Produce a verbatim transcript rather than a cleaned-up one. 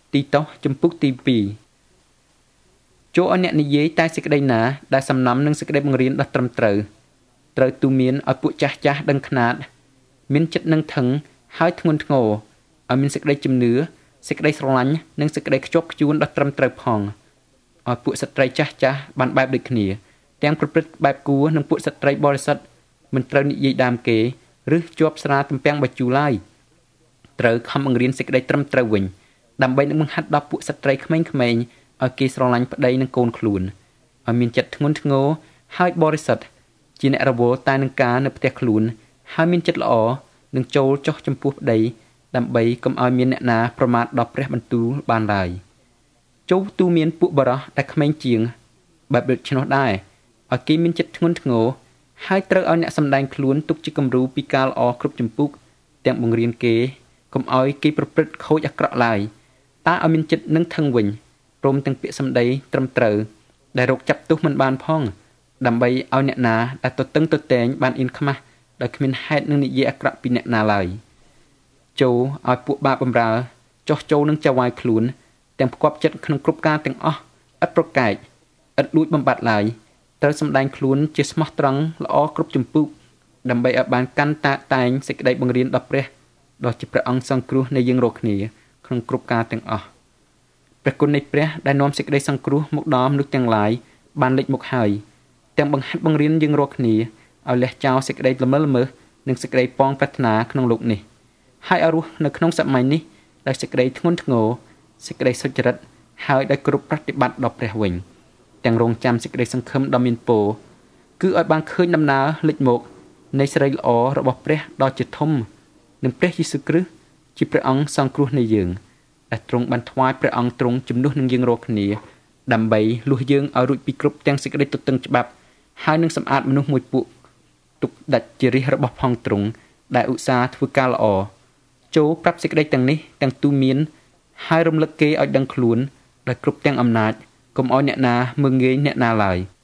ទីតោចំពុកទីពីរចូលឲ្យអ្នកនិយាយតែសេចក្តីណាដែលសំណំនឹងសេចក្តីបង្រៀនដ៏ត្រឹមត្រូវត្រូវទូមានឲ្យពួកចាស់ចាស់ដឹងខ្នាតមានចិត្តនឹងថឹងហើយធ្ងន់ធ្ងរឲ្យមានសេចក្តីជំនឿសេចក្តីស្រឡាញ់និងសេចក្តីខ្ជាប់ខ្ជួនដ៏ត្រឹមត្រូវផងឲ្យពួកស្ត្រីចាស់ចាស់បានបែបដូចគ្នាទាំងប្រព្រឹត្តបែបគួរនិងពួកស្ត្រីបរិសុទ្ធមិនត្រូវនិយាយដើមគេឬជាប់ស្រាទំពាំងបាជូឡើយត្រូវខំបង្រៀនសេចក្តីត្រឹមត្រូវវិញដើម្បីនឹងបង្ហាត់ដល់ពួកស្ត្រីក្មេងៗឲ្យគេស្រឡាញ់ប្តីនិងកូនខ្លួនឲ្យមានចិត្តធ្ងន់ធ្ងរហើយបរិសុទ្ធជាអ្នករវល់តែនឹងការនៅផ្ទះខ្លួនហើយមានចិត្តល្អនឹងចូលចុះចំពោះប្តីដើម្បីកុំឲ្យមានអ្នកណាប្រមាថដល់ព្រះបន្ទូលបានឡើយចូលទូមានពួកបរោះដែលក្មេងជាងបែបដូចឆ្នោះដែរឲ្យគេមានចិត្តធ្ងន់ធ្ងរហើយត្រូវឲ្យអ្នកសម្ដែងខ្លួនទុកជាគំរូពីការល្អគ្រប់ចម្ពោះទាំងបង្រៀនគេកុំឲ្យគេប្រព្រឹត្តខូចអាក្រក់ឡើយតែឲ្យមានចិត្តនឹងថឹងវិញព្រមទាំងពាក្យសម្ដីត្រឹមត្រូវដែលរកចាប់ទោសមិនបានផងដើម្បីឲ្យអ្នកណាដែលទទឹងទតែងបានអៀនខ្មាស់ដោយគ្មានហេតុនឹងនិយាយអាក្រក់ពីអ្នកណាឡើយចូលឲ្យពួកបាបបំរើចោះចូលនឹងចៅហ្វាយខ្លួនទាំងផ្គប់ចិត្តក្នុងគ្រប់ការទាំងអស់ឥតប្រកែកឥតលួចបំបត្តិឡើយត្រូវសម្ដែងខ្លួនជាស្មោះត្រង់ល្អគ្រប់ចម្ពោះដើម្បីឲ្យបានកាន់តាតែងសេចក្តីបង្រៀនដល់ព្រះដ៏ជាព្រះអង្គសង្គ្រោះនៃយើងរាល់គ្នាក្នុងគ្រប់ការទាំងអស់ព្រះគុណនៃព្រះដែលនាំសេចក្តីសង្គ្រោះមកដល់មនុស្សទាំងឡាយបានលេចមកហើយទាំងបង្ហាត់បង្រៀនយើងរាល់គ្នាឲ្យលះចោលសេចក្តីល្មើល្មើសនិងសេចក្តីប៉ងប្រាថ្នាក្នុងលោកនេះហើយឲ្យរស់នៅក្នុងសម័យនេះដោយសេចក្តីធ្ងន់ធ្ងរសេចក្តីសុចរិតហើយដោយគ្រប់ប្រតិបត្តិដល់ព្រះវិញទាំងរងចាំសេចក្តីសង្ឃឹមដ៏មានពរគឺឲ្យបានឃើញដំណើរលេចមកនៃសេរីល្អរបស់ព្រះដ៏ជាធំនិងព្រះយេស៊ូវគ្រីស្ទជាព្រះអង្គសង្គ្រោះនៃយើងដែលទ្រង់បានថ្វាយព្រះអង្គទ្រង់ជំនួសនឹងយើងរាល់គ្នាដើម្បីលួសយើងឲ្យរួចពីគ្រប់ទាំងសេចក្តីទទឹងច្បាប់ហើយនឹងសម្អាតមនុស្សមួយពួកទុកដាច់ជារាជរបស់ផងទ្រង់ដែលឧស្សាហ៍ធ្វើការល្អចូលប្រាប់សេចក្តីទាំងនេះទាំងទូមានហើយរំលឹកគេឲ្យដឹងខ្លួនដោយគ្រប់ទាំងអំណាចកុំឲ្យអ្នកណាមើងងាយអ្នកណាឡើយ